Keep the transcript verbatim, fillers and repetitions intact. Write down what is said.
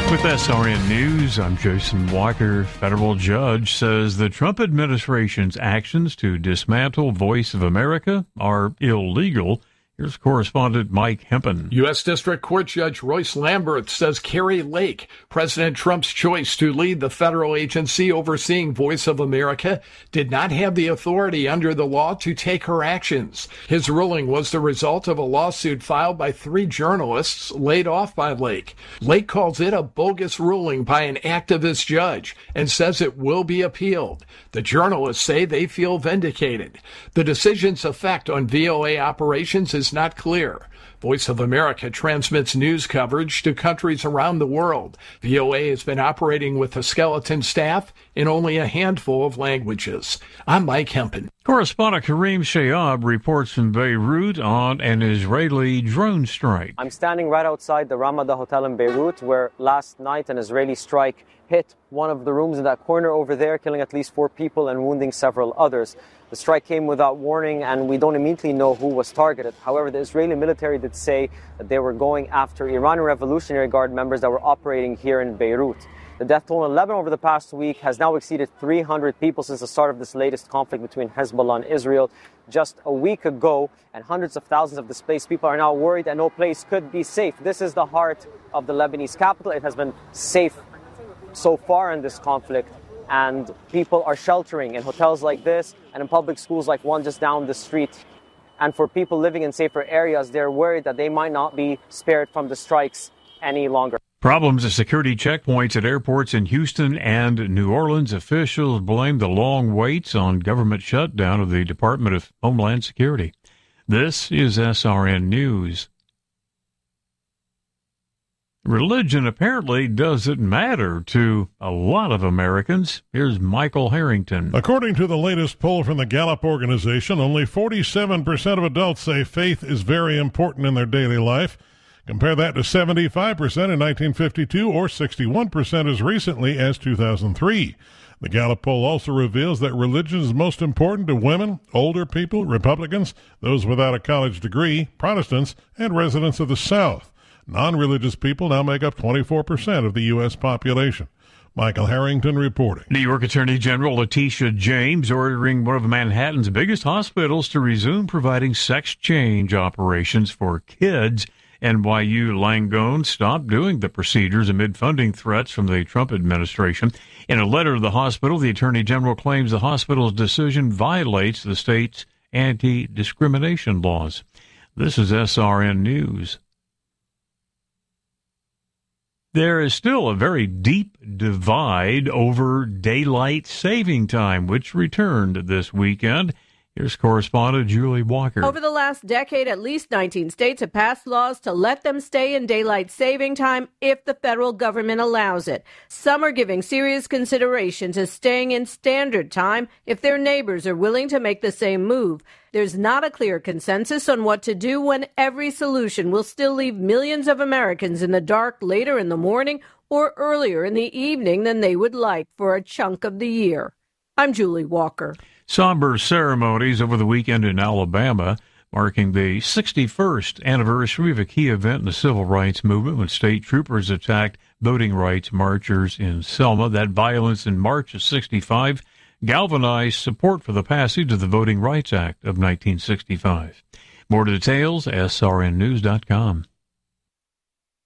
With S R N News, I'm Jason Walker. Federal judge says the Trump administration's actions to dismantle Voice of America are illegal. Here's correspondent Mike Hempen. U S. District Court Judge Royce Lamberth says Kari Lake, President Trump's choice to lead the federal agency overseeing Voice of America, did not have the authority under the law to take her actions. His ruling was the result of a lawsuit filed by three journalists laid off by Lake. Lake calls it a bogus ruling by an activist judge and says it will be appealed. The journalists say they feel vindicated. The decision's effect on V O A operations is not clear. Voice of America transmits news coverage to countries around the world. V O A has been operating with a skeleton staff in only a handful of languages. I'm Mike Hempen. Correspondent Kareem Shayab reports from Beirut on an Israeli drone strike. I'm standing right outside the Ramada Hotel in Beirut, where last night an Israeli strike hit one of the rooms in that corner over there, killing at least four people and wounding several others. The strike came without warning, and we don't immediately know who was targeted. However, the Israeli military did say that they were going after Iranian Revolutionary Guard members that were operating here in Beirut. The death toll in Lebanon over the past week has now exceeded three hundred people since the start of this latest conflict between Hezbollah and Israel just a week ago, and hundreds of thousands of displaced people are now worried that no place could be safe. This is the heart of the Lebanese capital. It has been safe so far in this conflict, and people are sheltering in hotels like this and in public schools like one just down the street. And for people living in safer areas, they're worried that they might not be spared from the strikes any longer. Problems at security checkpoints at airports in Houston and New Orleans. Officials blame the long waits on government shutdown of the Department of Homeland Security. This is S R N News. Religion apparently doesn't matter to a lot of Americans. Here's Michael Harrington. According to the latest poll from the Gallup organization, only forty-seven percent of adults say faith is very important in their daily life. Compare that to seventy-five percent in nineteen fifty-two or sixty-one percent as recently as two thousand three. The Gallup poll also reveals that religion is most important to women, older people, Republicans, those without a college degree, Protestants, and residents of the South. Non-religious people now make up twenty-four percent of the U S population. Michael Harrington reporting. New York Attorney General Letitia James ordering one of Manhattan's biggest hospitals to resume providing sex change operations for kids. N Y U Langone stopped doing the procedures amid funding threats from the Trump administration. In a letter to the hospital, the Attorney General claims the hospital's decision violates the state's anti-discrimination laws. This is S R N News. There is still a very deep divide over daylight saving time, which returned this weekend. Here's correspondent Julie Walker. Over the last decade, at least nineteen states have passed laws to let them stay in daylight saving time if the federal government allows it. Some are giving serious consideration to staying in standard time if their neighbors are willing to make the same move. There's not a clear consensus on what to do when every solution will still leave millions of Americans in the dark later in the morning or earlier in the evening than they would like for a chunk of the year. I'm Julie Walker. Somber ceremonies over the weekend in Alabama, marking the sixty-first anniversary of a key event in the civil rights movement when state troopers attacked voting rights marchers in Selma. That violence in March of sixty-five galvanized support for the passage of the Voting Rights Act of nineteen sixty-five. More details, S R N news dot com.